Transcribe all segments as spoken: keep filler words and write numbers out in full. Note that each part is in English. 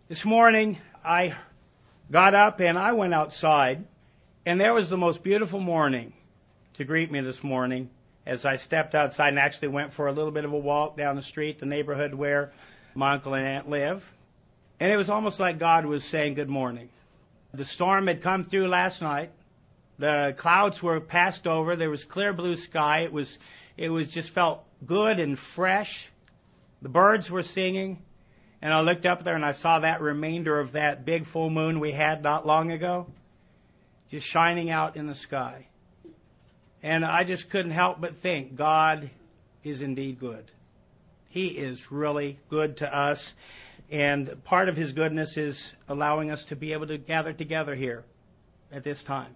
This morning, I got up and I went outside, and there was the most beautiful morning to greet me this morning as I stepped outside and actually went for a little bit of a walk down the street, the neighborhood where my uncle and aunt live. And it was almost like God was saying good morning. The storm had come through last night. The clouds were passed over. There was clear blue sky. It was, it was just felt good and fresh. The birds were singing. And I looked up there and I saw that remainder of that big full moon we had not long ago, just shining out in the sky. And I just couldn't help but think, God is indeed good. He is really good to us. And part of His goodness is allowing us to be able to gather together here at this time.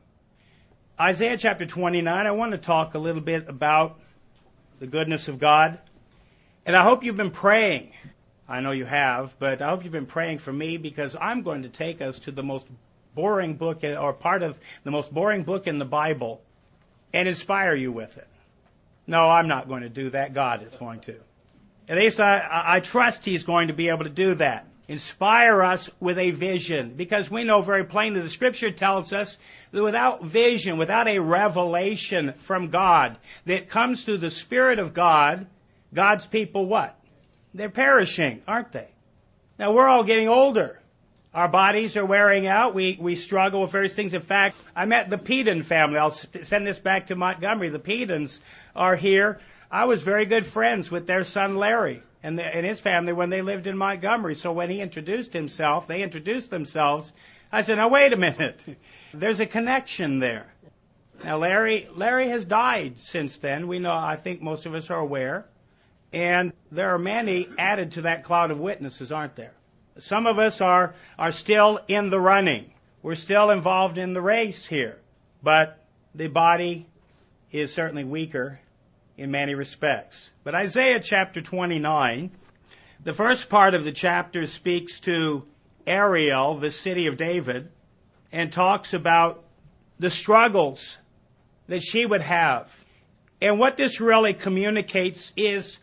Isaiah chapter twenty-nine, I want to talk a little bit about the goodness of God. And I hope you've been praying. I know you have, but I hope you've been praying for me, because I'm going to take us to the most boring book, or part of the most boring book in the Bible, and inspire you with it. No, I'm not going to do that. God is going to. At least I, I trust He's going to be able to do that. Inspire us with a vision, because we know very plainly the Scripture tells us that without vision, without a revelation from God that comes through the Spirit of God, God's people what? They're perishing, aren't they? Now, we're all getting older. Our bodies are wearing out. We we struggle with various things. In fact, I met the Peden family. I'll send this back to Montgomery. The Pedens are here. I was very good friends with their son Larry and, the, and his family when they lived in Montgomery. So when he introduced himself, they introduced themselves. I said, now, wait a minute. There's a connection there. Now, Larry Larry has died since then. We know, I think most of us are aware. And there are many added to that cloud of witnesses, aren't there? Some of us are, are still in the running. We're still involved in the race here. But the body is certainly weaker in many respects. But Isaiah chapter twenty-nine, the first part of the chapter speaks to Ariel, the city of David, and talks about the struggles that she would have. And what this really communicates is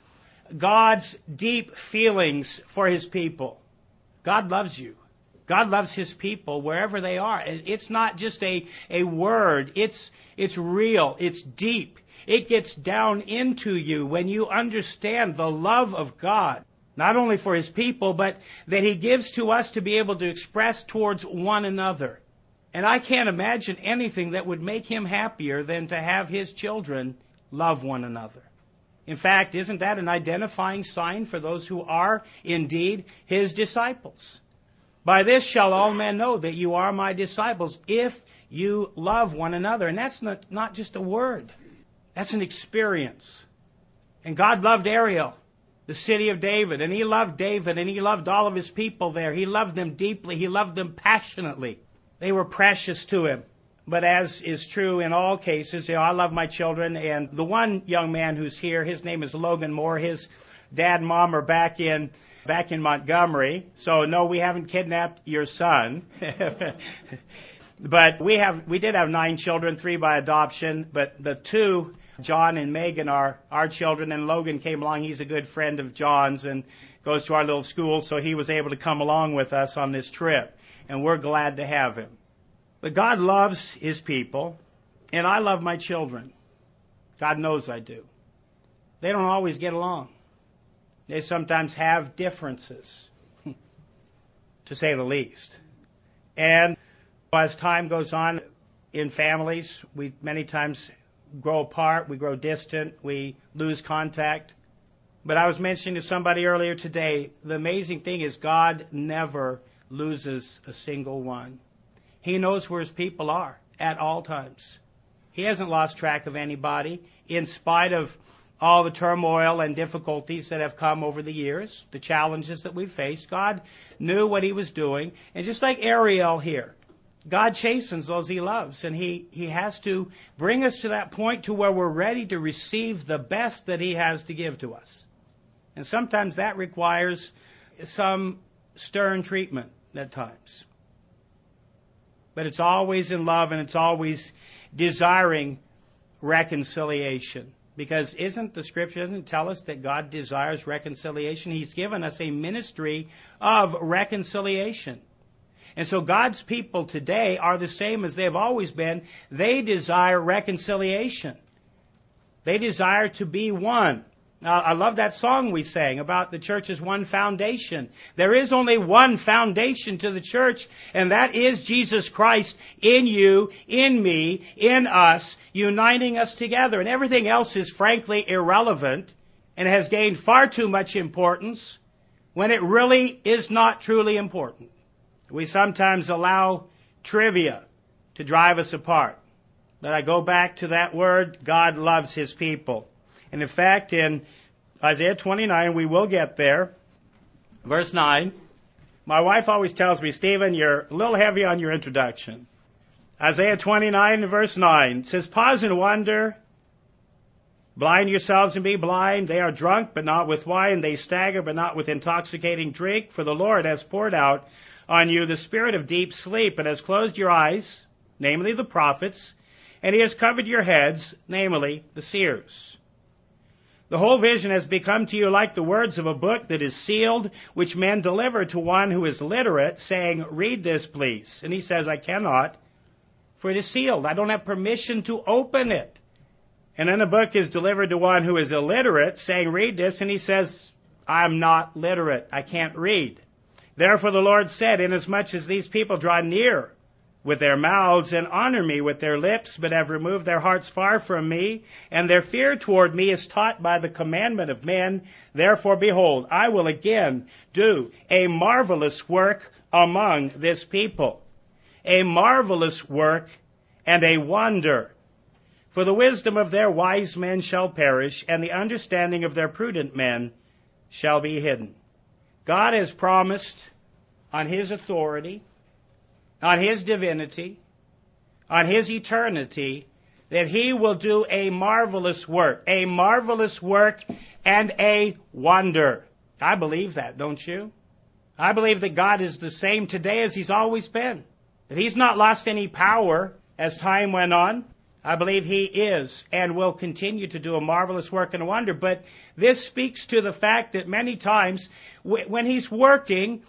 God's deep feelings for His people. God loves you. God loves His people wherever they are. It's not just a, a word. It's, it's real. It's deep. It gets down into you when you understand the love of God, not only for His people, but that He gives to us to be able to express towards one another. And I can't imagine anything that would make Him happier than to have His children love one another. In fact, isn't that an identifying sign for those who are indeed His disciples? By this shall all men know that you are my disciples, if you love one another. And that's not, not just a word. That's an experience. And God loved Ariel, the city of David, and He loved David, and He loved all of His people there. He loved them deeply. He loved them passionately. They were precious to Him. But as is true in all cases, you know, I love my children, and the one young man who's here, his name is Logan Moore. His dad and mom are back in back in Montgomery. So no, we haven't kidnapped your son. But we have we did have nine children, three by adoption, but the two, John and Megan, are our children, and Logan came along. He's a good friend of John's and goes to our little school, so he was able to come along with us on this trip, and we're glad to have him. But God loves His people, and I love my children. God knows I do. They don't always get along. They sometimes have differences, to say the least. And as time goes on in families, we many times grow apart, we grow distant, we lose contact. But I was mentioning to somebody earlier today, the amazing thing is God never loses a single one. He knows where His people are at all times. He hasn't lost track of anybody, in spite of all the turmoil and difficulties that have come over the years, the challenges that we've faced. God knew what He was doing. And just like Ariel here, God chastens those He loves. And He, he has to bring us to that point to where we're ready to receive the best that He has to give to us. And sometimes that requires some stern treatment at times. But it's always in love, and it's always desiring reconciliation. Because isn't the Scripture, doesn't it tell us that God desires reconciliation? He's given us a ministry of reconciliation. And so God's people today are the same as they've always been. They desire reconciliation. They desire to be one. Uh, I love that song we sang about the church's one foundation. There is only one foundation to the church, and that is Jesus Christ in you, in me, in us, uniting us together. And everything else is frankly irrelevant and has gained far too much importance when it really is not truly important. We sometimes allow trivia to drive us apart. But I go back to that word, God loves His people. And in fact, in Isaiah twenty-nine, we will get there. Verse nine. My wife always tells me, Stephen, you're a little heavy on your introduction. Isaiah twenty-nine, verse nine says, pause and wonder. Blind yourselves and be blind. They are drunk, but not with wine. They stagger, but not with intoxicating drink. For the Lord has poured out on you the spirit of deep sleep and has closed your eyes, namely the prophets, and He has covered your heads, namely the seers. The whole vision has become to you like the words of a book that is sealed, which men deliver to one who is literate, saying, read this, please. And he says, I cannot, for it is sealed. I don't have permission to open it. And then the book is delivered to one who is illiterate, saying, read this. And he says, I'm not literate. I can't read. Therefore the Lord said, inasmuch as these people draw near with their mouths and honor me with their lips, but have removed their hearts far from me, and their fear toward me is taught by the commandment of men. Therefore, behold, I will again do a marvelous work among this people, a marvelous work and a wonder. For the wisdom of their wise men shall perish, and the understanding of their prudent men shall be hidden. God has promised on His authority, on His divinity, on His eternity, that He will do a marvelous work, a marvelous work and a wonder. I believe that, don't you? I believe that God is the same today as He's always been, that He's not lost any power as time went on. I believe He is and will continue to do a marvelous work and a wonder. But this speaks to the fact that many times when He's working,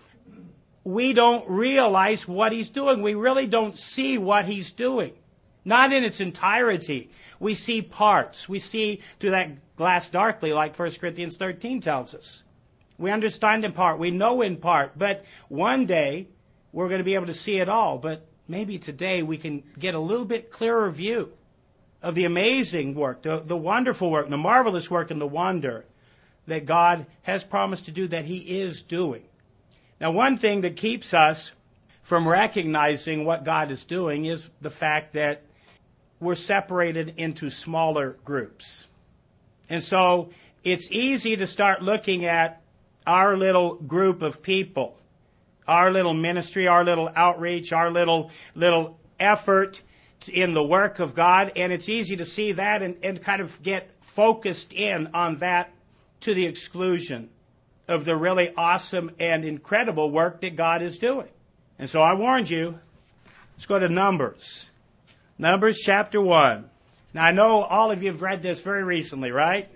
we don't realize what He's doing. We really don't see what He's doing. Not in its entirety. We see parts. We see through that glass darkly, like First Corinthians thirteen tells us. We understand in part. We know in part. But one day, we're going to be able to see it all. But maybe today we can get a little bit clearer view of the amazing work, the, the wonderful work, the marvelous work and the wonder that God has promised to do, that He is doing. Now, one thing that keeps us from recognizing what God is doing is the fact that we're separated into smaller groups. And so it's easy to start looking at our little group of people, our little ministry, our little outreach, our little little effort in the work of God, and it's easy to see that and, and kind of get focused in on that to the exclusion of the really awesome and incredible work that God is doing. And so I warned you, let's go to Numbers. Numbers chapter one. Now I know all of you have read this very recently, right?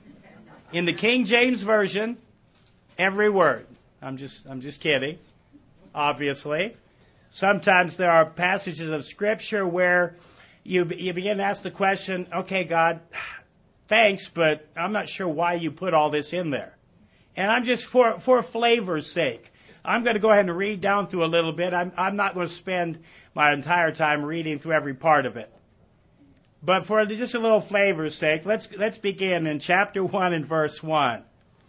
In the King James Version, every word. I'm just, I'm just kidding, obviously. Sometimes there are passages of Scripture where you you begin to ask the question, okay, God, thanks, but I'm not sure why you put all this in there. And I'm just, for for flavor's sake, I'm going to go ahead and read down through a little bit. I'm, I'm not going to spend my entire time reading through every part of it. But for just a little flavor's sake, let's let's begin in chapter one and verse one.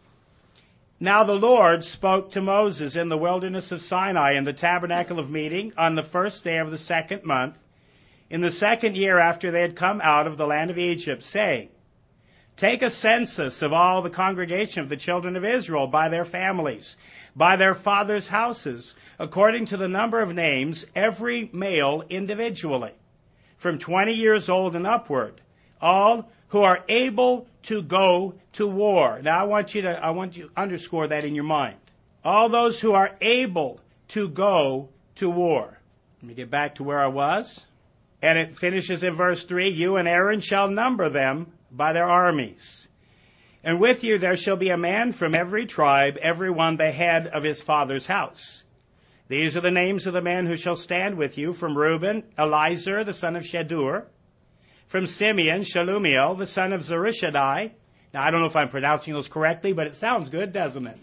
Now the Lord spoke to Moses in the wilderness of Sinai in the tabernacle of meeting on the first day of the second month, in the second year after they had come out of the land of Egypt, saying, take a census of all the congregation of the children of Israel by their families, by their fathers' houses, according to the number of names, every male individually, from twenty years old and upward, all who are able to go to war. Now I want you to, I want you to underscore that in your mind. All those who are able to go to war. Let me get back to where I was. And it finishes in verse three, you and Aaron shall number them by their armies. And with you there shall be a man from every tribe, every one the head of his father's house. These are the names of the men who shall stand with you. From Reuben, Elizur, the son of Shedur. From Simeon, Shalumiel, the son of Zurishaddai. Now, I don't know if I'm pronouncing those correctly, but it sounds good, doesn't it?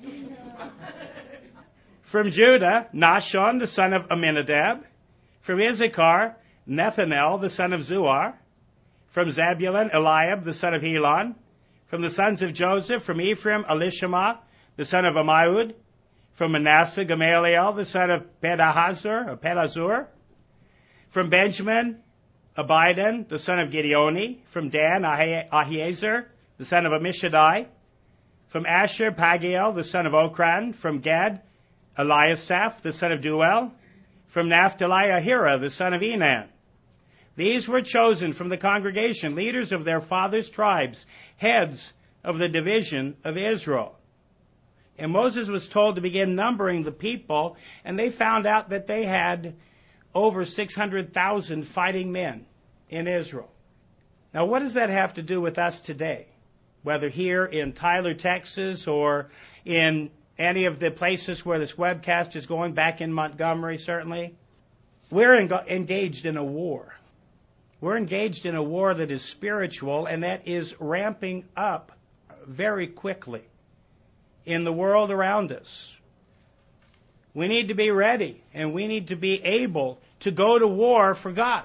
From Judah, Nahshon, the son of Amminadab. From Issachar, Nethanel, the son of Zuar. From Zebulun, Eliab, the son of Helon. From the sons of Joseph, from Ephraim, Elishama, the son of Ammiud. From Manasseh, Gamaliel, the son of Pedahazur, or Pedahzur. From Benjamin, Abidan, the son of Gideoni. From Dan, Ahi- Ahiezer, the son of Ammishaddai. From Asher, Pagiel, the son of Okran. From Gad, Eliasaph, the son of Duel. From Naphtali, Ahira, the son of Enan. These were chosen from the congregation, leaders of their fathers' tribes, heads of the division of Israel. And Moses was told to begin numbering the people, and they found out that they had over six hundred thousand fighting men in Israel. Now, what does that have to do with us today? Whether here in Tyler, Texas, or in any of the places where this webcast is going, back in Montgomery, certainly. We're en- engaged in a war. We're engaged in a war that is spiritual, and that is ramping up very quickly in the world around us. We need to be ready, and we need to be able to go to war for God.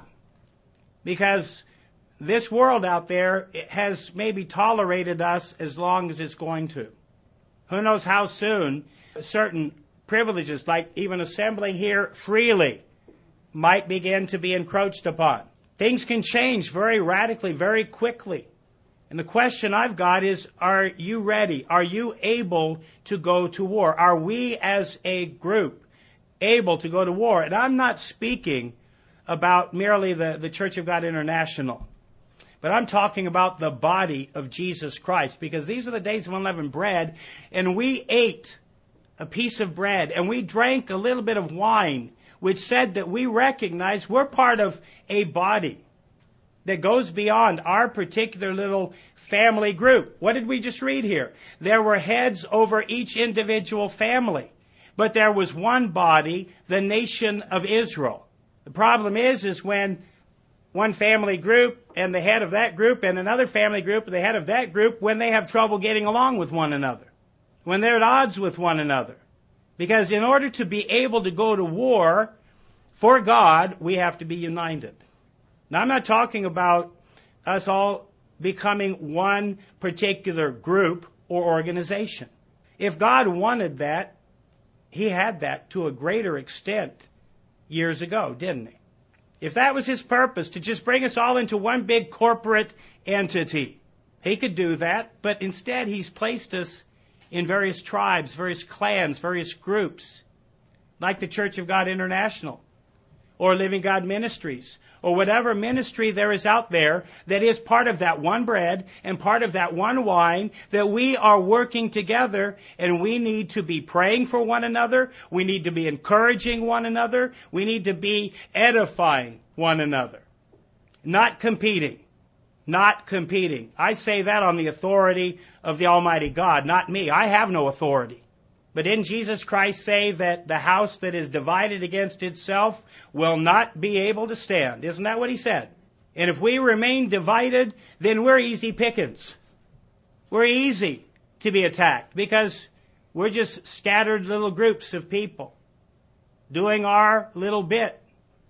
Because this world out there has maybe tolerated us as long as it's going to. Who knows how soon certain privileges, like even assembling here freely, might begin to be encroached upon. Things can change very radically, very quickly. And the question I've got is, are you ready? Are you able to go to war? Are we as a group able to go to war? And I'm not speaking about merely the, the Church of God International, but I'm talking about the body of Jesus Christ, because these are the days of unleavened bread, and we ate a piece of bread, and we drank a little bit of wine, which said that we recognize we're part of a body that goes beyond our particular little family group. What did we just read here? There were heads over each individual family, but there was one body, the nation of Israel. The problem is, is when one family group and the head of that group and another family group and the head of that group, when they have trouble getting along with one another, when they're at odds with one another. Because in order to be able to go to war for God, we have to be united. Now, I'm not talking about us all becoming one particular group or organization. If God wanted that, He had that to a greater extent years ago, didn't He? If that was His purpose, to just bring us all into one big corporate entity, He could do that, but instead He's placed us in various tribes, various clans, various groups, like the Church of God International, or Living God Ministries, or whatever ministry there is out there that is part of that one bread and part of that one wine, that we are working together, and we need to be praying for one another. We need to be encouraging one another. We need to be edifying one another. Not competing. Not competing. I say that on the authority of the Almighty God, not me. I have no authority. But didn't Jesus Christ say that the house that is divided against itself will not be able to stand? Isn't that what He said? And if we remain divided, then we're easy pickings. We're easy to be attacked because we're just scattered little groups of people doing our little bit,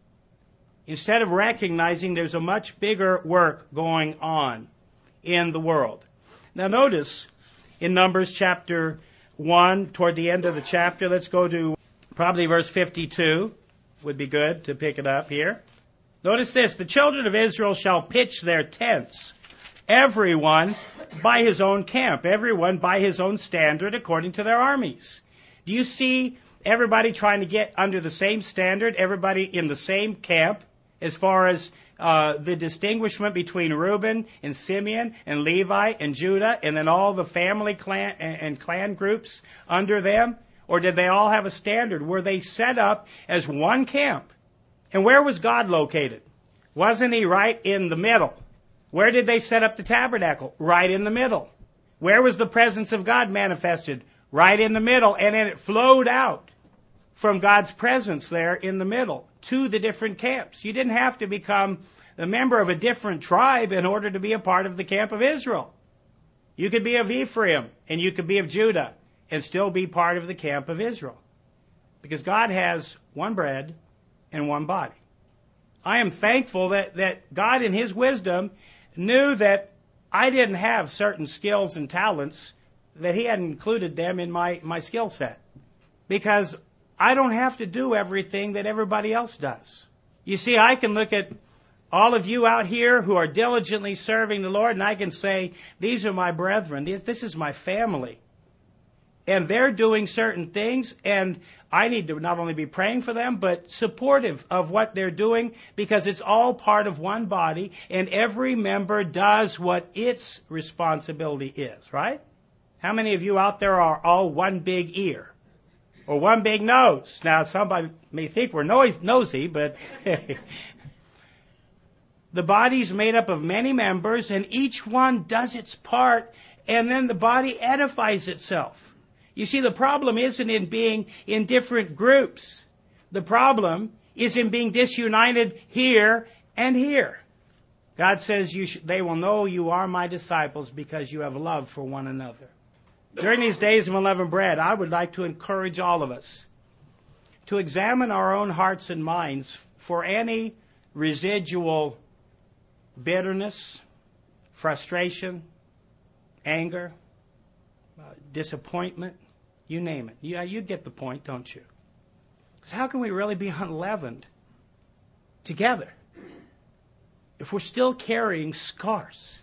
instead of recognizing there's a much bigger work going on in the world. Now notice in Numbers chapter one, toward the end of the chapter, let's go to probably verse fifty-two. Would be good to pick it up here. Notice this: the children of Israel shall pitch their tents, everyone by his own camp, everyone by his own standard according to their armies. Do you see everybody trying to get under the same standard, everybody in the same camp, as far as uh, the distinguishment between Reuben and Simeon and Levi and Judah, and then all the family clan and, and clan groups under them? Or did they all have a standard? Were they set up as one camp? And where was God located? Wasn't He right in the middle Where did they set up the tabernacle? Right in the middle. Where was the presence of God manifested? Right in the middle. And then it flowed out from God's presence there in the middle to the different camps. You didn't have to become a member of a different tribe in order to be a part of the camp of Israel. You could be of Ephraim and you could be of Judah and still be part of the camp of Israel. Because God has one bread and one body. I am thankful that, that God in His wisdom knew that I didn't have certain skills and talents, that He hadn't included them in my, my skill set. Because I don't have to do everything that everybody else does. You see, I can look at all of you out here who are diligently serving the Lord, and I can say, these are my brethren, this is my family. And they're doing certain things, and I need to not only be praying for them, but supportive of what they're doing, because it's all part of one body, and every member does what its responsibility is, right? How many of you out there are all one big ear? Or one big nose? Now, somebody may think we're nois- nosy, but the body's made up of many members, and each one does its part, and then the body edifies itself. You see, the problem isn't in being in different groups. The problem is in being disunited here and here. God says, you sh- they will know you are my disciples because you have love for one another. During these days of unleavened bread, I would like to encourage all of us to examine our own hearts and minds for any residual bitterness, frustration, anger, uh, disappointment, you name it. Yeah, you get the point, don't you? Because how can we really be unleavened together if we're still carrying scars?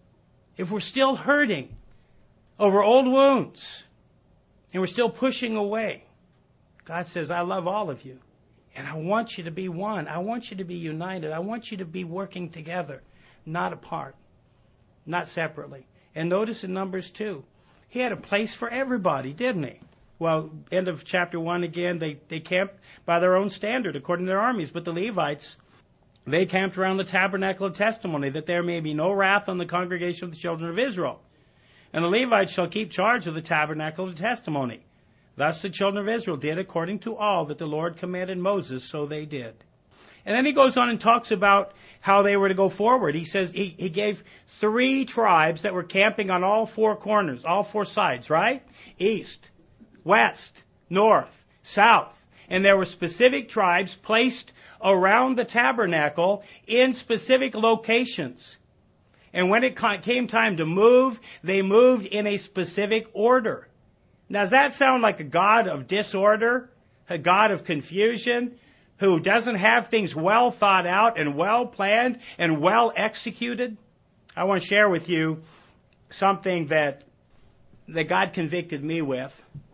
If we're still hurting over old wounds and we're still pushing away? God says, I love all of you. And I want you to be one. I want you to be united. I want you to be working together, not apart, not separately. And notice in Numbers two, He had a place for everybody, didn't He? Well, end of chapter one again, they, they camped by their own standard according to their armies. But the Levites, they camped around the tabernacle of testimony, that there may be no wrath on the congregation of the children of Israel. And the Levites shall keep charge of the tabernacle of testimony. Thus the children of Israel did according to all that the Lord commanded Moses, so they did. And then he goes on and talks about how they were to go forward. He says he, he gave three tribes that were camping on all four corners, all four sides, right? East, west, north, south. And there were specific tribes placed around the tabernacle in specific locations. And when it came time to move, they moved in a specific order. Now, does that sound like a God of disorder, a God of confusion, who doesn't have things well thought out and well planned and well executed? I want to share with you something that, that God convicted me with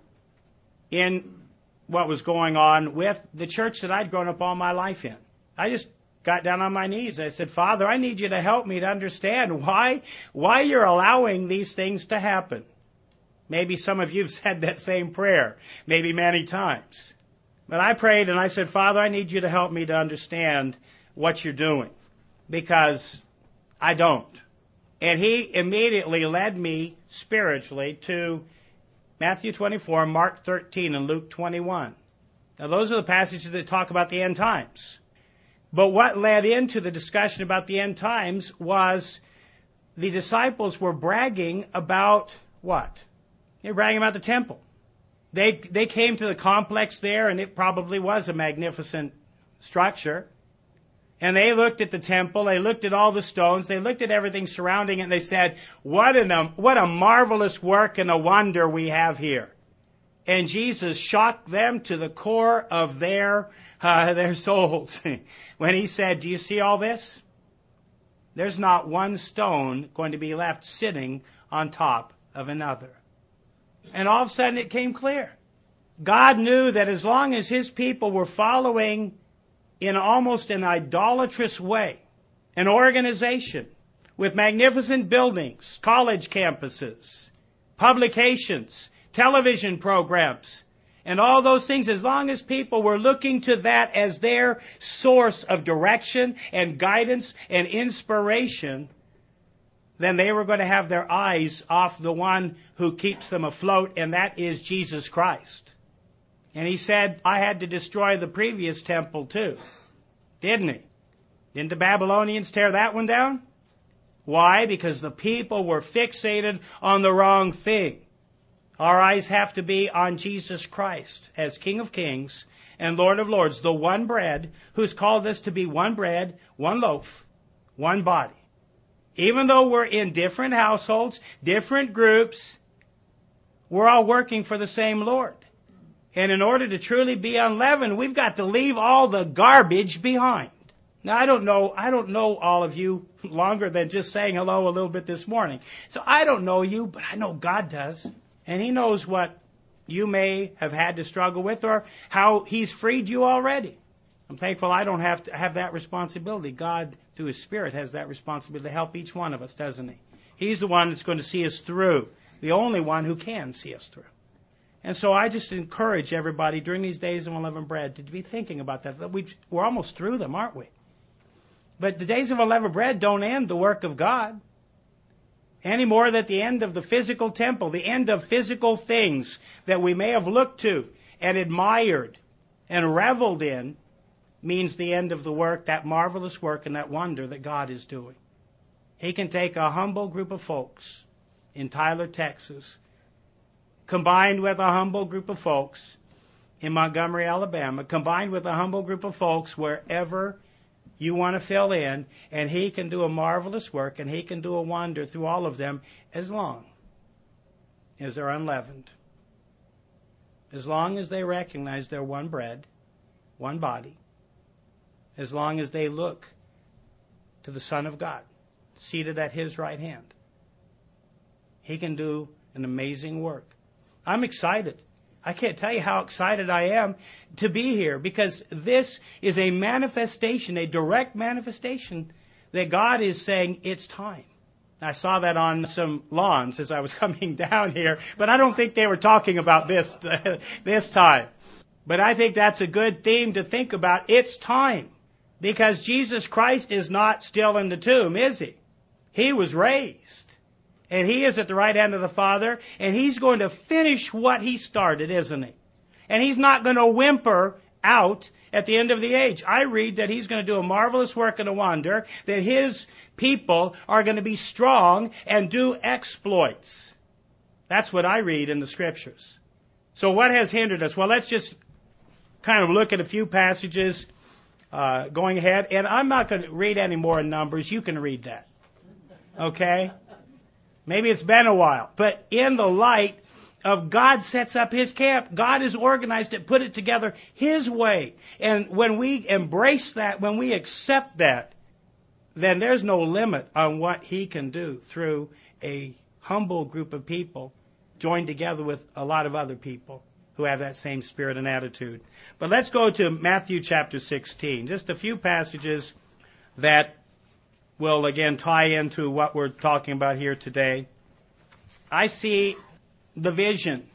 in what was going on with the church that I'd grown up all my life in. I just got down on my knees. I said, Father, I need you to help me to understand why, why you're allowing these things to happen. Maybe some of you have said that same prayer, maybe many times. But I prayed and I said, Father, I need you to help me to understand what you're doing, because I don't. And He immediately led me spiritually to Matthew twenty-four, Mark thirteen, and Luke twenty-one. Now, those are the passages that talk about the end times. But what led into the discussion about the end times was the disciples were bragging about what? They were bragging about the temple. They they came to the complex there, and it probably was a magnificent structure. And they looked at the temple, they looked at all the stones, they looked at everything surrounding it, and they said, what, an, um, what a marvelous work and a wonder we have here. And Jesus shocked them to the core of their, uh, their souls when He said, do you see all this? There's not one stone going to be left sitting on top of another. And all of a sudden it came clear. God knew that as long as His people were following in almost an idolatrous way an organization with magnificent buildings, college campuses, publications, television programs, and all those things, as long as people were looking to that as their source of direction and guidance and inspiration, then they were going to have their eyes off the one who keeps them afloat, and that is Jesus Christ. And he said, I had to destroy the previous temple too. Didn't he? Didn't the Babylonians tear that one down? Why? Because the people were fixated on the wrong thing. Our eyes have to be on Jesus Christ as King of Kings and Lord of Lords, the one bread who's called us to be one bread, one loaf, one body. Even though we're in different households, different groups, we're all working for the same Lord. And in order to truly be unleavened, we've got to leave all the garbage behind. Now, I don't know, I don't know all of you longer than just saying hello a little bit this morning. So I don't know you, but I know God does. And He knows what you may have had to struggle with or how He's freed you already. I'm thankful I don't have to have that responsibility. God, through His Spirit, has that responsibility to help each one of us, doesn't He? He's the one that's going to see us through, the only one who can see us through. And so I just encourage everybody during these days of unleavened bread to be thinking about that. We, we're almost through them, aren't we? But the days of unleavened bread don't end the work of God any more than the end of the physical temple, the end of physical things that we may have looked to and admired and reveled in means the end of the work, that marvelous work and that wonder that God is doing. He can take a humble group of folks in Tyler, Texas, combined with a humble group of folks in Montgomery, Alabama, combined with a humble group of folks wherever you want to fill in, and He can do a marvelous work, and He can do a wonder through all of them as long as they're unleavened. As long as they recognize they're one bread, one body. As long as they look to the Son of God, seated at His right hand. He can do an amazing work. I'm excited. I can't tell you how excited I am to be here, because this is a manifestation, a direct manifestation that God is saying it's time. I saw that on some lawns as I was coming down here, but I don't think they were talking about this this time. But I think that's a good theme to think about. It's time, because Jesus Christ is not still in the tomb, is He? He was raised. And He is at the right hand of the Father, and He's going to finish what He started, isn't He? And He's not going to whimper out at the end of the age. I read that He's going to do a marvelous work and a wonder, that His people are going to be strong and do exploits. That's what I read in the Scriptures. So what has hindered us? Well, let's just kind of look at a few passages uh, going ahead. And I'm not going to read any more in Numbers. You can read that. Okay? Maybe it's been a while, but in the light of God sets up His camp, God has organized it, put it together His way. And when we embrace that, when we accept that, then there's no limit on what He can do through a humble group of people joined together with a lot of other people who have that same spirit and attitude. But let's go to Matthew chapter sixteen, just a few passages that will again tie into what we're talking about here today. I see the vision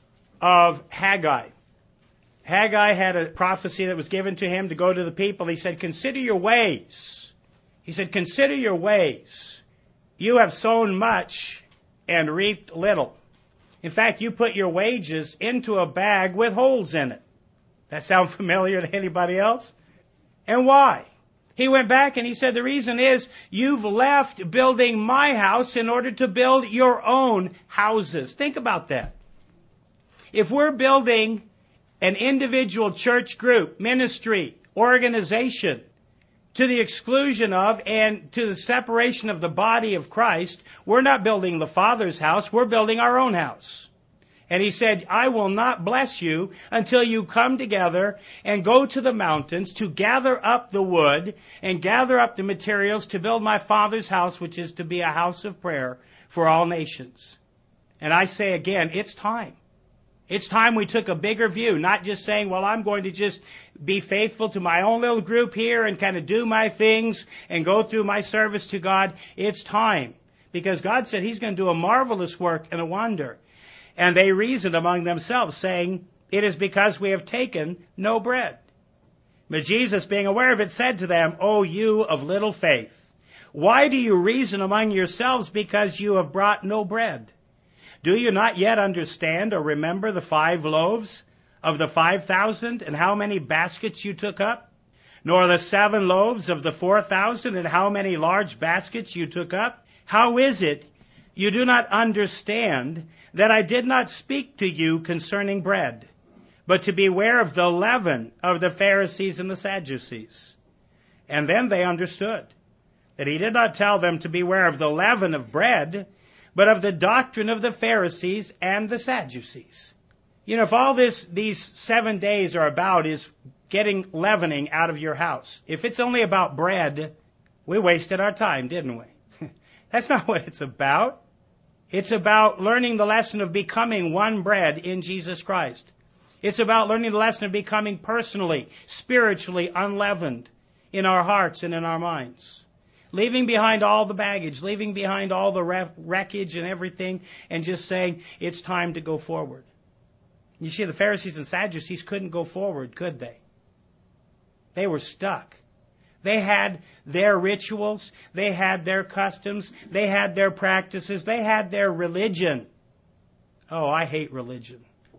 of Haggai. Haggai had a prophecy that was given to him to go to the people. He said, consider your ways. He said, consider your ways. You have sown much and reaped little. In fact, you put your wages into a bag with holes in it. That sound familiar to anybody else? And why? He went back and he said, the reason is you've left building my house in order to build your own houses. Think about that. If we're building an individual church group, ministry, organization, to the exclusion of and to the separation of the body of Christ, we're not building the Father's house, we're building our own house. And he said, I will not bless you until you come together and go to the mountains to gather up the wood and gather up the materials to build my Father's house, which is to be a house of prayer for all nations. And I say again, it's time. It's time we took a bigger view, not just saying, well, I'm going to just be faithful to my own little group here and kind of do my things and go through my service to God. It's time. Because God said He's going to do a marvelous work and a wonder. And they reasoned among themselves, saying, it is because we have taken no bread. But Jesus, being aware of it, said to them, O you of little faith, Why do you reason among yourselves because you have brought no bread? Do you not yet understand or remember the five loaves of the five thousand and how many baskets you took up? Nor the seven loaves of the four thousand and how many large baskets you took up? How is it you do not understand that I did not speak to you concerning bread, but to beware of the leaven of the Pharisees and the Sadducees? And then they understood that he did not tell them to beware of the leaven of bread, but of the doctrine of the Pharisees and the Sadducees. You know, if all this, these seven days are about is getting leavening out of your house, if it's only about bread, we wasted our time, didn't we? That's not what it's about. It's about learning the lesson of becoming one bread in Jesus Christ. It's about learning the lesson of becoming personally, spiritually unleavened in our hearts and in our minds. Leaving behind all the baggage, leaving behind all the wreckage and everything, and just saying, it's time to go forward. You see, the Pharisees and Sadducees couldn't go forward, could they? They were stuck. They had their rituals, they had their customs, they had their practices, they had their religion. Oh, I hate religion.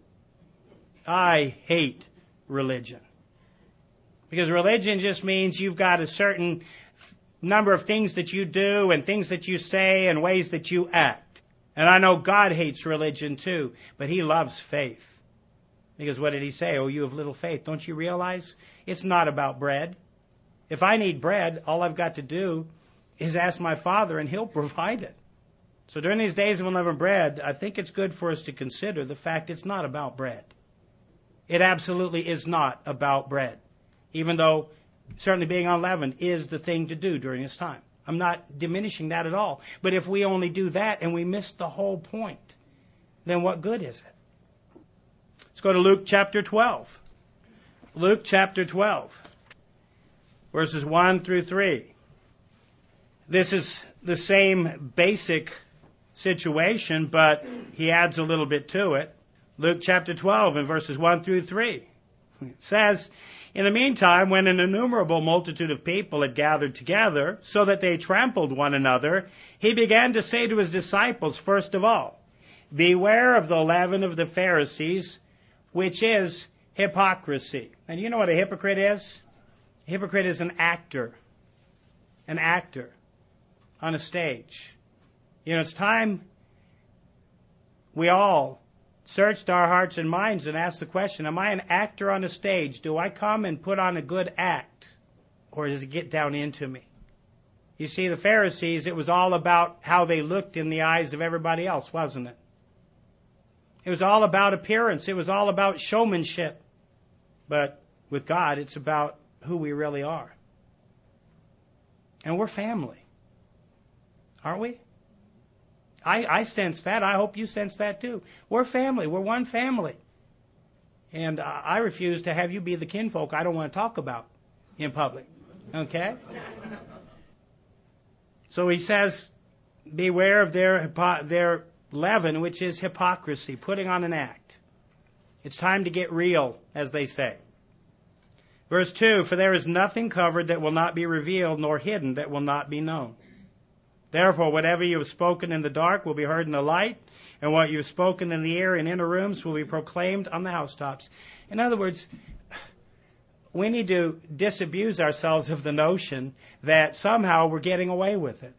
I hate religion. Because religion just means you've got a certain number of things that you do and things that you say and ways that you act. And I know God hates religion too, but he loves faith. Because what did he say? Oh, you have little faith. Don't you realize? It's not about bread. If I need bread, all I've got to do is ask my Father and he'll provide it. So during these days of unleavened bread, I think it's good for us to consider the fact it's not about bread. It absolutely is not about bread. Even though certainly being unleavened is the thing to do during this time. I'm not diminishing that at all. But if we only do that and we miss the whole point, then what good is it? Let's go to Luke chapter twelve. Luke chapter twelve, verses one through three. This is the same basic situation, but he adds a little bit to it. Luke chapter twelve and verses one through three. It says, in the meantime, when an innumerable multitude of people had gathered together, so that they trampled one another, he began to say to his disciples, first of all, beware of the leaven of the Pharisees, which is hypocrisy. And you know what a hypocrite is? A hypocrite is an actor. An actor on a stage. You know, it's time we all searched our hearts and minds and asked the question, am I an actor on a stage? Do I come and put on a good act? Or does it get down into me? You see, the Pharisees, it was all about how they looked in the eyes of everybody else, wasn't it? It was all about appearance. It was all about showmanship. But with God, it's about who we really are. And we're family. Aren't we? I, I sense that. I hope you sense that too. We're family. We're one family. And uh, I refuse to have you be the kinfolk I don't want to talk about in public. Okay? So he says, beware of their, hypo- their leaven, which is hypocrisy, putting on an act. It's time to get real, as they say. Verse two, for there is nothing covered that will not be revealed, nor hidden that will not be known. Therefore, whatever you have spoken in the dark will be heard in the light, and what you have spoken in the air in inner rooms will be proclaimed on the housetops. In other words, we need to disabuse ourselves of the notion that somehow we're getting away with it.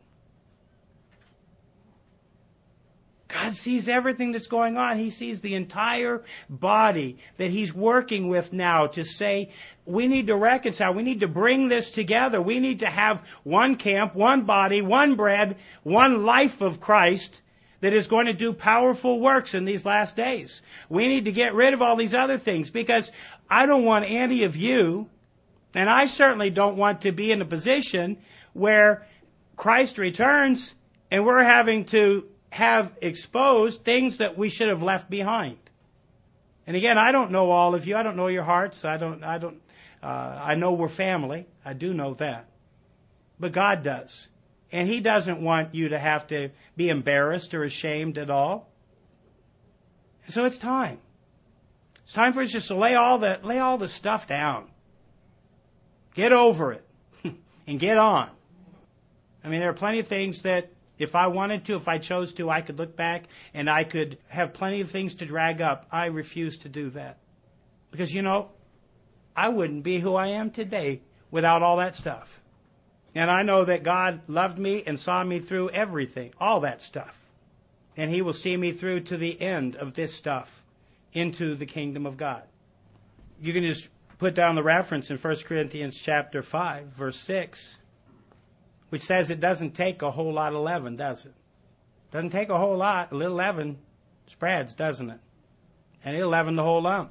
God sees everything that's going on. He sees the entire body that He's working with now to say, we need to reconcile. We need to bring this together. We need to have one camp, one body, one bread, one life of Christ that is going to do powerful works in these last days. We need to get rid of all these other things because I don't want any of you, and I certainly don't want to be in a position where Christ returns and we're having to have exposed things that we should have left behind. And again, I don't know all of you. I don't know your hearts. I don't, I don't, uh, I know we're family. I do know that. But God does. And He doesn't want you to have to be embarrassed or ashamed at all. So it's time. It's time for us just to lay all the, lay all the stuff down. Get over it. And get on. I mean, there are plenty of things that if I wanted to, if I chose to, I could look back and I could have plenty of things to drag up. I refuse to do that. Because, you know, I wouldn't be who I am today without all that stuff. And I know that God loved me and saw me through everything, all that stuff. And He will see me through to the end of this stuff into the kingdom of God. You can just put down the reference in First Corinthians chapter five, verse six, which says it doesn't take a whole lot of leaven, does it? Doesn't take a whole lot. A little leaven spreads, doesn't it? And it'll leaven the whole lump.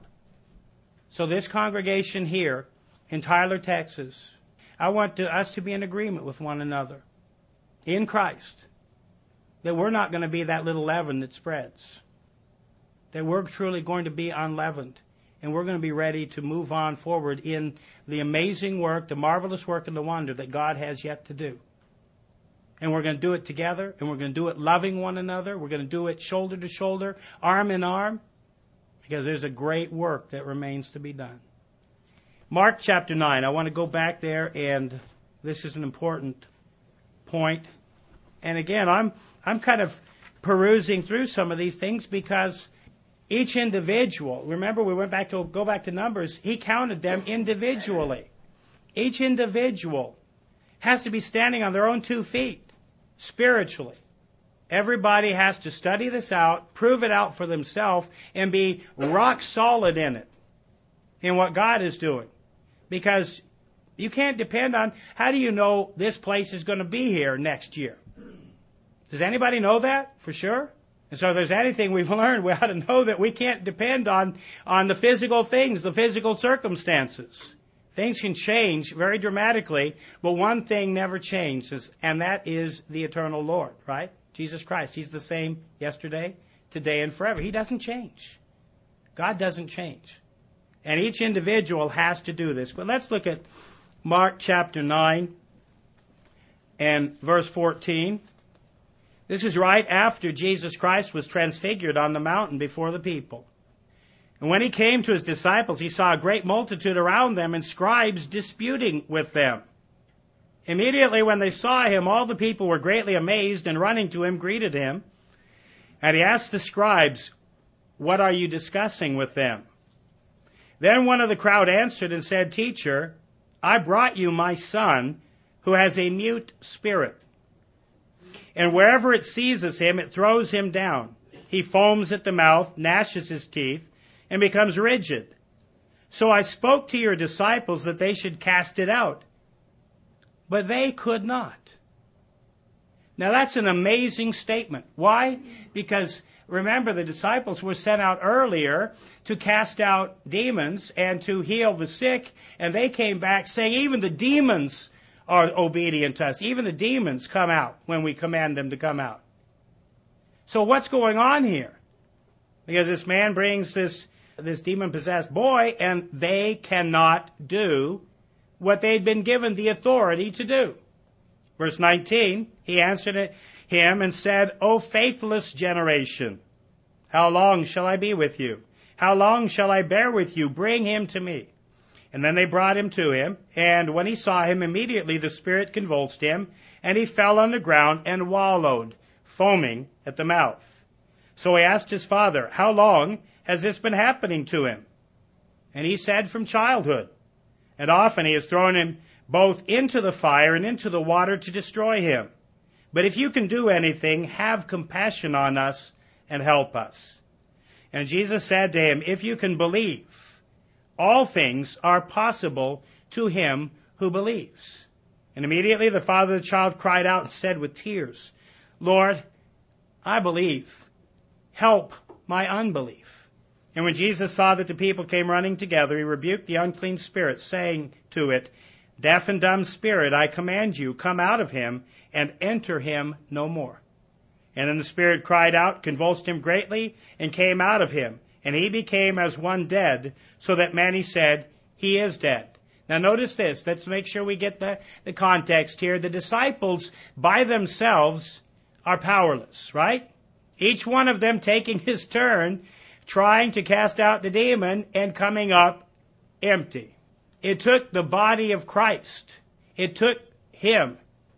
So this congregation here in Tyler, Texas, I want to, us to be in agreement with one another in Christ, that we're not going to be that little leaven that spreads, that we're truly going to be unleavened, and we're going to be ready to move on forward in the amazing work, the marvelous work and the wonder that God has yet to do. And we're going to do it together, and we're going to do it loving one another. We're going to do it shoulder to shoulder, arm in arm, because there's a great work that remains to be done. Mark chapter nine, I want to go back there, and this is an important point. And again, I'm I'm kind of perusing through some of these things because each individual, remember we went back to go back to Numbers, he counted them individually. Each individual has to be standing on their own two feet spiritually. Everybody has to study this out, prove it out for themselves, and be rock solid in it, in what God is doing. Because you can't depend on, how do you know this place is going to be here next year? Does anybody know that for sure? And so if there's anything we've learned, we ought to know that we can't depend on, on the physical things, the physical circumstances. Things can change very dramatically, but one thing never changes, and that is the eternal Lord, right? Jesus Christ. He's the same yesterday, today, and forever. He doesn't change. God doesn't change. And each individual has to do this. But let's look at Mark chapter nine and verse fourteen. This is right after Jesus Christ was transfigured on the mountain before the people. And when He came to His disciples, He saw a great multitude around them and scribes disputing with them. Immediately when they saw Him, all the people were greatly amazed and running to Him greeted Him. And He asked the scribes, "What are you discussing with them?" Then one of the crowd answered and said, "Teacher, I brought you my son who has a mute spirit. And wherever it seizes him, it throws him down. He foams at the mouth, gnashes his teeth, and becomes rigid. So I spoke to your disciples that they should cast it out, but they could not." Now that's an amazing statement. Why? Because remember, the disciples were sent out earlier to cast out demons and to heal the sick, and they came back saying even the demons are obedient to us. Even the demons come out when we command them to come out. So what's going on here? Because this man brings this, this demon-possessed boy, and they cannot do what they'd been given the authority to do. Verse nineteen, he answered him and said, "O faithless generation, how long shall I be with you? How long shall I bear with you? Bring him to me." And then they brought him to him, and when he saw him, immediately the spirit convulsed him, and he fell on the ground and wallowed, foaming at the mouth. So he asked his father, "How long has this been happening to him?" And he said, "From childhood. And often he has thrown him both into the fire and into the water to destroy him. But if you can do anything, have compassion on us and help us." And Jesus said to him, "If you can believe, all things are possible to him who believes." And immediately the father of the child cried out and said with tears, "Lord, I believe. Help my unbelief." And when Jesus saw that the people came running together, he rebuked the unclean spirit, saying to it, "Deaf and dumb spirit, I command you, come out of him and enter him no more." And then the spirit cried out, convulsed him greatly, and came out of him. And he became as one dead, so that many said, "He is dead." Now notice this. Let's make sure we get the, the context here. The disciples by themselves are powerless, right? Each one of them taking his turn, trying to cast out the demon and coming up empty. It took the body of Christ. It took him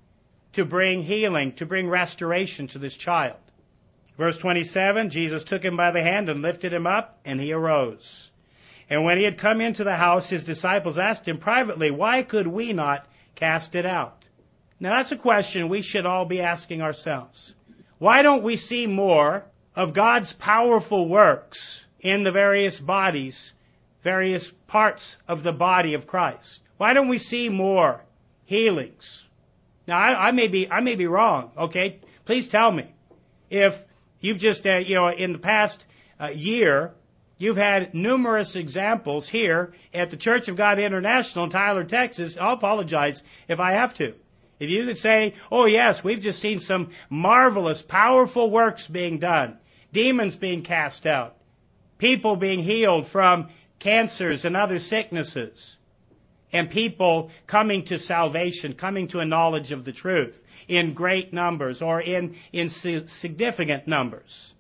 to bring healing, to bring restoration to this child. Verse twenty-seven, Jesus took him by the hand and lifted him up, and he arose. And when he had come into the house, his disciples asked him privately, why could we not cast it out? Now that's a question we should all be asking ourselves. Why don't we see more of God's powerful works in the various bodies, various parts of the body of Christ? Why don't we see more healings? Now I, I may be I may be wrong. Okay, please tell me if you've just uh, you know in the past uh, year you've had numerous examples here at the Church of God International in Tyler, Texas. I'll apologize if I have to. If you could say, oh yes, we've just seen some marvelous, powerful works being done, demons being cast out, people being healed from cancers and other sicknesses, and people coming to salvation, coming to a knowledge of the truth in great numbers or in, in significant numbers.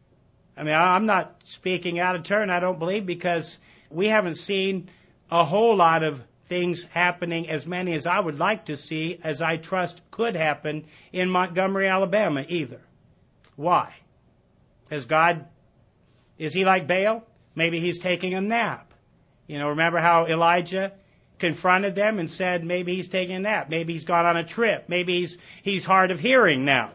I mean, I'm not speaking out of turn, I don't believe, because we haven't seen a whole lot of things happening, as many as I would like to see, as I trust could happen in Montgomery, Alabama either. Why? Has God, is he like Baal? Maybe he's taking a nap. You know, remember how Elijah confronted them and said maybe he's taking a nap, maybe he's gone on a trip, maybe he's he's hard of hearing now.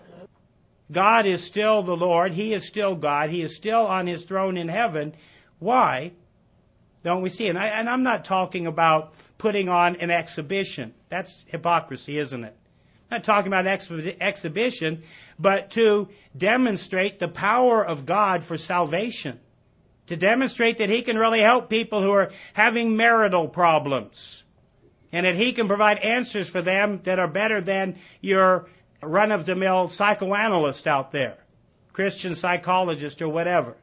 God is still the Lord, he is still God, he is still on his throne in heaven. Why don't we see it? And, I, and I'm not talking about putting on an exhibition. That's hypocrisy, isn't it? I'm not talking about ex- exhibition, but to demonstrate the power of God for salvation. To demonstrate that he can really help people who are having marital problems. And that he can provide answers for them that are better than your run-of-the-mill psychoanalyst out there, Christian psychologist or whatever.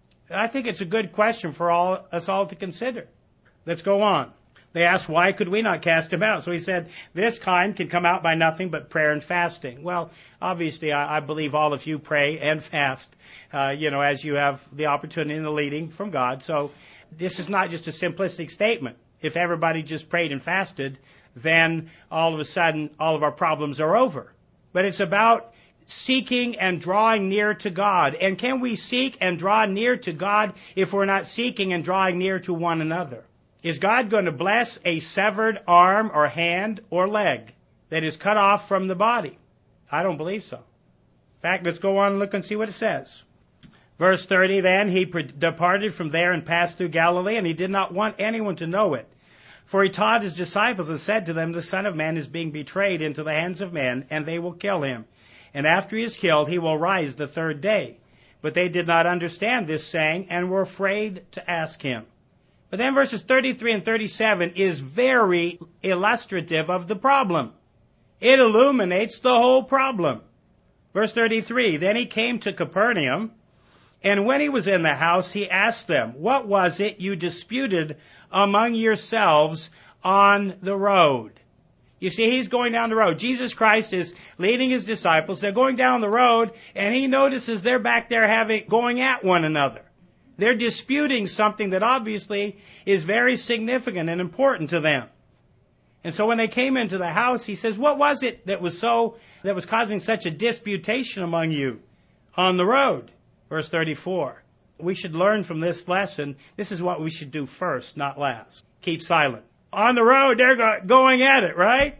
I think it's a good question for all us all to consider. Let's go on. They asked, why could we not cast him out? So he said, this kind can come out by nothing but prayer and fasting. Well, obviously, I, I believe all of you pray and fast, uh, you know, as you have the opportunity and the leading from God. So this is not just a simplistic statement. If everybody just prayed and fasted, then all of a sudden, all of our problems are over. But it's about seeking and drawing near to God. And can we seek and draw near to God if we're not seeking and drawing near to one another? Is God going to bless a severed arm or hand or leg that is cut off from the body? I don't believe so. In fact, let's go on and look and see what it says. Verse thirty, then he departed from there and passed through Galilee, and he did not want anyone to know it. For he taught his disciples and said to them, the Son of Man is being betrayed into the hands of men, and they will kill him. And after he is killed, he will rise the third day. But they did not understand this saying, and were afraid to ask him. But then verses thirty-three and thirty-seven is very illustrative of the problem. It illuminates the whole problem. Verse thirty-three, then he came to Capernaum, and when he was in the house, he asked them, what was it you disputed among yourselves on the road? You see, he's going down the road. Jesus Christ is leading his disciples. They're going down the road, and he notices they're back there having going at one another. They're disputing something that obviously is very significant and important to them. And so when they came into the house, he says, what was it that was so, that was causing such a disputation among you on the road? Verse thirty-four. We should learn from this lesson. This is what we should do first, not last. Keep silent. On the road, they're go- going at it, right?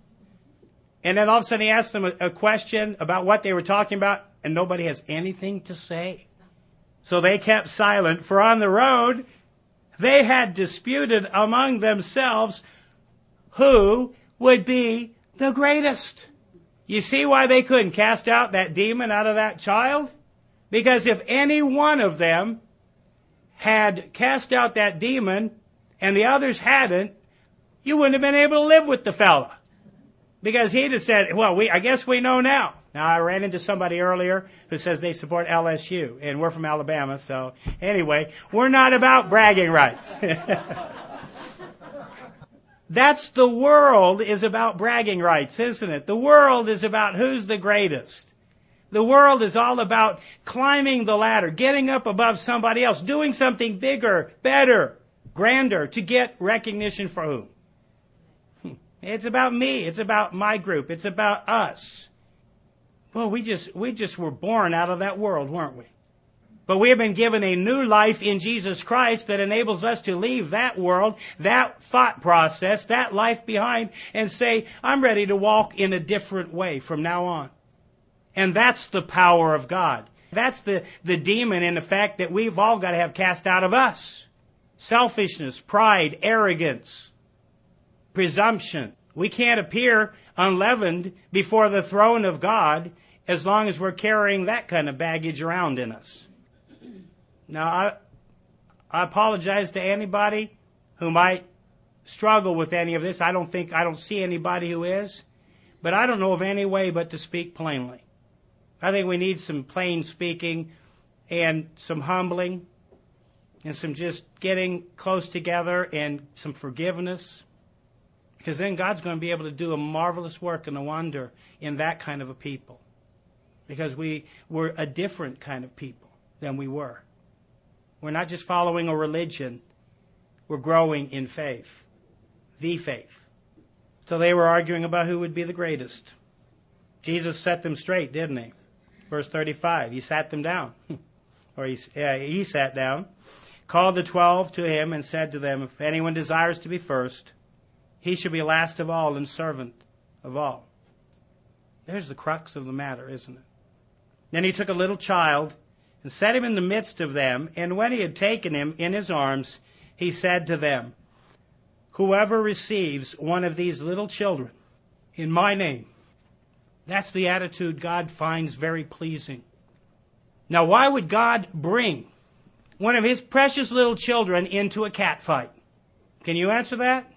And then all of a sudden he asks them a, a question about what they were talking about, and nobody has anything to say. So they kept silent, for on the road they had disputed among themselves who would be the greatest. You see why they couldn't cast out that demon out of that child? Because if any one of them had cast out that demon and the others hadn't, you wouldn't have been able to live with the fella. Because he'd have said, well, we, I guess we know now. Now, I ran into somebody earlier who says they support L S U, and we're from Alabama, so anyway, we're not about bragging rights. That's the world is about bragging rights, isn't it? The world is about who's the greatest. The world is all about climbing the ladder, getting up above somebody else, doing something bigger, better, grander to get recognition for whom? It's about me. It's about my group. It's about us. Well, we just, we just were born out of that world, weren't we? But we have been given a new life in Jesus Christ that enables us to leave that world, that thought process, that life behind, and say, I'm ready to walk in a different way from now on. And that's the power of God. That's the, the demon in the fact that we've all got to have cast out of us. Selfishness, pride, arrogance, presumption. We can't appear unleavened before the throne of God as long as we're carrying that kind of baggage around in us. Now, I, I apologize to anybody who might struggle with any of this. I don't think, I don't see anybody who is. But I don't know of any way but to speak plainly. I think we need some plain speaking and some humbling and some just getting close together and some forgiveness. Because then God's going to be able to do a marvelous work and a wonder in that kind of a people. Because we, we're a different kind of people than we were. We're not just following a religion. We're growing in faith. The faith. So they were arguing about who would be the greatest. Jesus set them straight, didn't he? Verse thirty-five, he sat them down. or he, uh, he sat down, called the twelve to him and said to them, if anyone desires to be first, he should be last of all and servant of all. There's the crux of the matter, isn't it? Then he took a little child and set him in the midst of them, and when he had taken him in his arms, he said to them, whoever receives one of these little children in my name, that's the attitude God finds very pleasing. Now, why would God bring one of his precious little children into a cat fight? Can you answer that?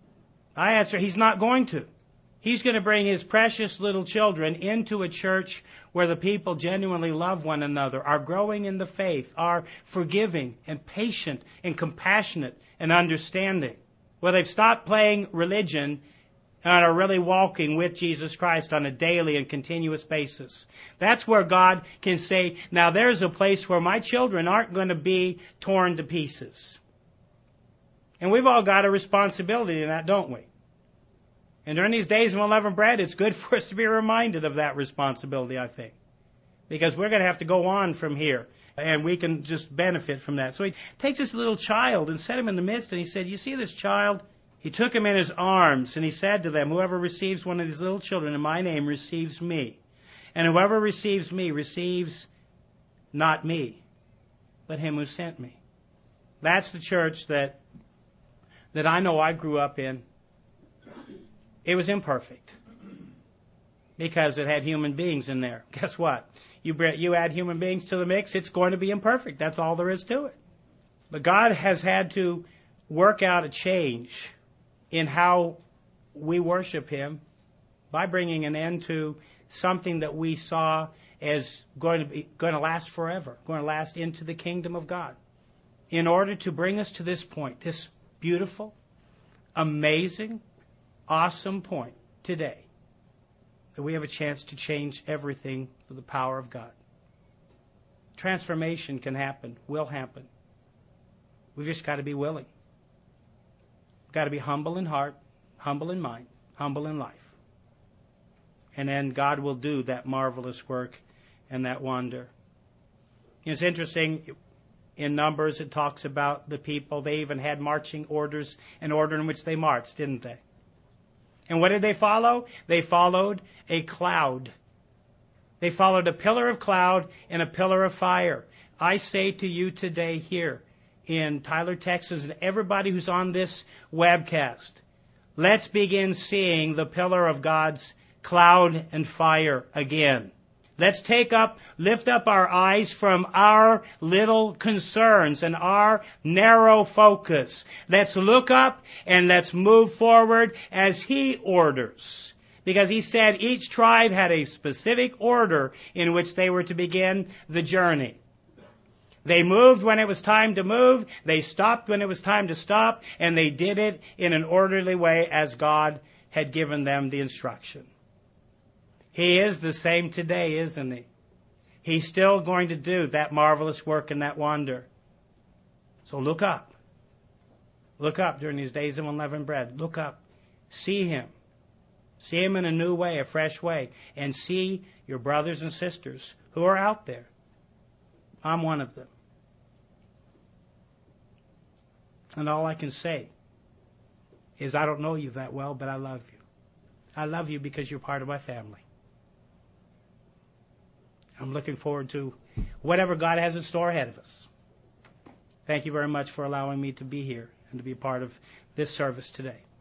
I answer, he's not going to. He's going to bring his precious little children into a church where the people genuinely love one another, are growing in the faith, are forgiving and patient and compassionate and understanding. Where they've stopped playing religion and are really walking with Jesus Christ on a daily and continuous basis. That's where God can say, now there's a place where my children aren't going to be torn to pieces. And we've all got a responsibility in that, don't we? And during these days of unleavened bread, it's good for us to be reminded of that responsibility, I think. Because we're going to have to go on from here. And we can just benefit from that. So he takes this little child and set him in the midst. And he said, you see this child? He took him in his arms. And he said to them, whoever receives one of these little children in my name receives me. And whoever receives me receives not me, but him who sent me. That's the church that, that I know I grew up in. It was imperfect because it had human beings in there. Guess what? You, you add human beings to the mix, it's going to be imperfect. That's all there is to it. But God has had to work out a change in how we worship him by bringing an end to something that we saw as going to be going to last forever, going to last into the kingdom of God, in order to bring us to this point, this beautiful, amazing, awesome point today, that we have a chance to change everything through the power of God. Transformation can happen, will happen. We've just got to be willing. We've got to be humble in heart, humble in mind, humble in life. And then God will do that marvelous work and that wonder. It's interesting, in Numbers it talks about the people, they even had marching orders, an order in which they marched, didn't they? And what did they follow? They followed a cloud. They followed a pillar of cloud and a pillar of fire. I say to you today here in Tyler, Texas, and everybody who's on this webcast, let's begin seeing the pillar of God's cloud and fire again. Let's take up, lift up our eyes from our little concerns and our narrow focus. Let's look up and let's move forward as he orders. Because he said each tribe had a specific order in which they were to begin the journey. They moved when it was time to move, they stopped when it was time to stop, and they did it in an orderly way as God had given them the instruction. He is the same today, isn't he? He's still going to do that marvelous work and that wonder. So look up. Look up during these days of unleavened bread. Look up. See him. See Him in a new way, a fresh way, and see your brothers and sisters who are out there. I'm one of them. And all I can say is I don't know you that well, but I love you. I love you because you're part of my family. I'm looking forward to whatever God has in store ahead of us. Thank you very much for allowing me to be here and to be part of this service today.